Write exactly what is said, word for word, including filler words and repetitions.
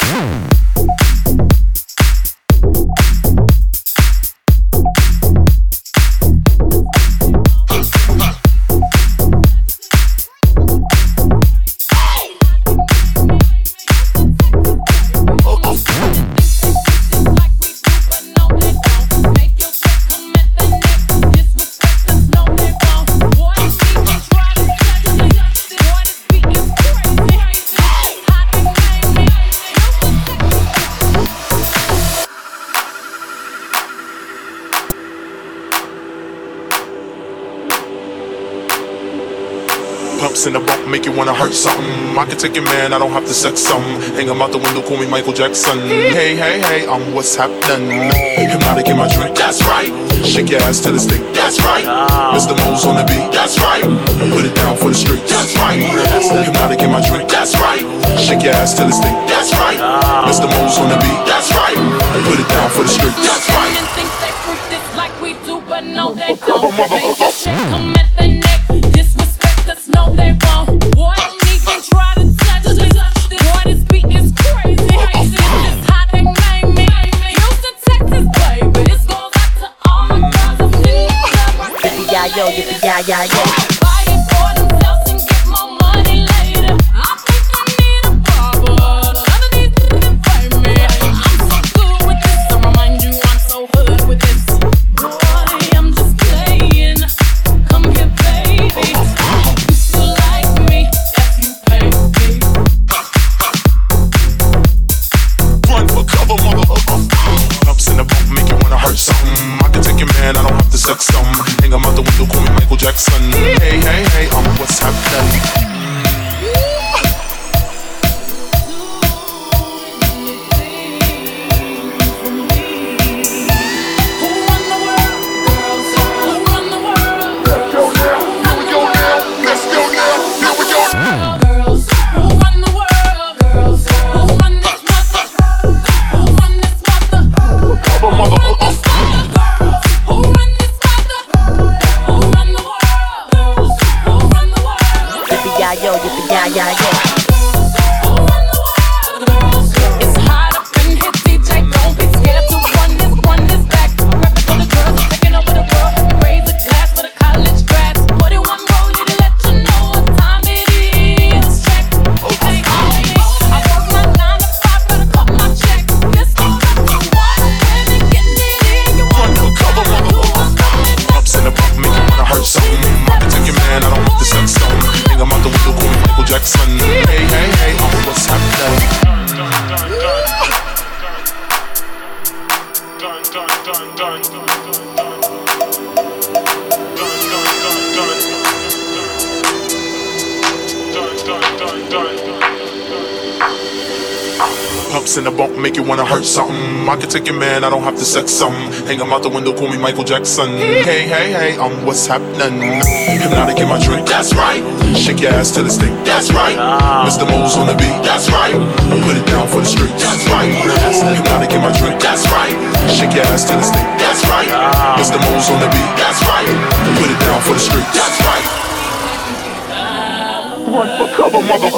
In the bump, make you wanna hurt something. I can take your man, I don't have to sex something. Hang him out the window, call me Michael Jackson. Hey, hey, hey, I'm what's happening. Hypnotic in my drink, that's right. Shake your ass till it's thick, that's right. Mister Mo's on the beat, that's right. Put it down for the street, that's right. Hypnotic in my drink, that's right. Shake your ass till it's thick, that's right. Mister Mo's on the beat, that's right. Put it down for the street, that's right. Think they freak this like we do, but no they don't. Make your shit come at the neck. Disrespect us, no they won't. Boy, don't even try to touch this. Boy, this beat is crazy. This is how they made me. Houston, Texas, baby. This goes out to all my girls up in the club. Yippee-yi-yo, yippee-yi-yi-yo. Buy it for themselves and get more money later. I think I need a barber. None of these niggas fight me. I'm so good with this. I remind you I'm so hood with this. Boy, I'm just playing. Come here, baby. You like me if you pay me. Run for cover, motherfucker. Ups in the bump, make you wanna hurt something. I can take your man, I don't have to sex some. Hang him out the window, call me Michael Jackson. Hey, hey, hey, I'm what's happening. Yippee-yi-yo, yippee-yi-yi-yo. It's hot up in here, D J. Don't be scared to run this, run this back. Rap it for the girls, taking over the world. Raise a glass for the college grads. Put in one roll, you to let you know what time it is. Check. Hey, hey, I work my nine to five, better cut my check. This goes up to one, women getting it in. You want to cover, motherfucker. Ups in the bump, make you wanna hurt something. I can take your man, I don't have to sex some. Hang him out the window, call me Michael Jackson. Hey, hey, hey, I'm what's happening. Pumps in the bump, make you wanna hurt something. I can take your man, I don't have to sex some. Hang him out the window, call me Michael Jackson. Hey, hey, hey, I'm what's happening. Hypnotic in my drink, that's right. Shake your ass till it's thick, that's right. Mister Mo's on the beat, that's right. Put it down for the street, that's right. Hypnotic in my drink, that's right. Shake your ass till it's thick, that's right. Mister Mo's on the beat, that's right. Put it down for the street, that's right. Run for cover, motherfucker.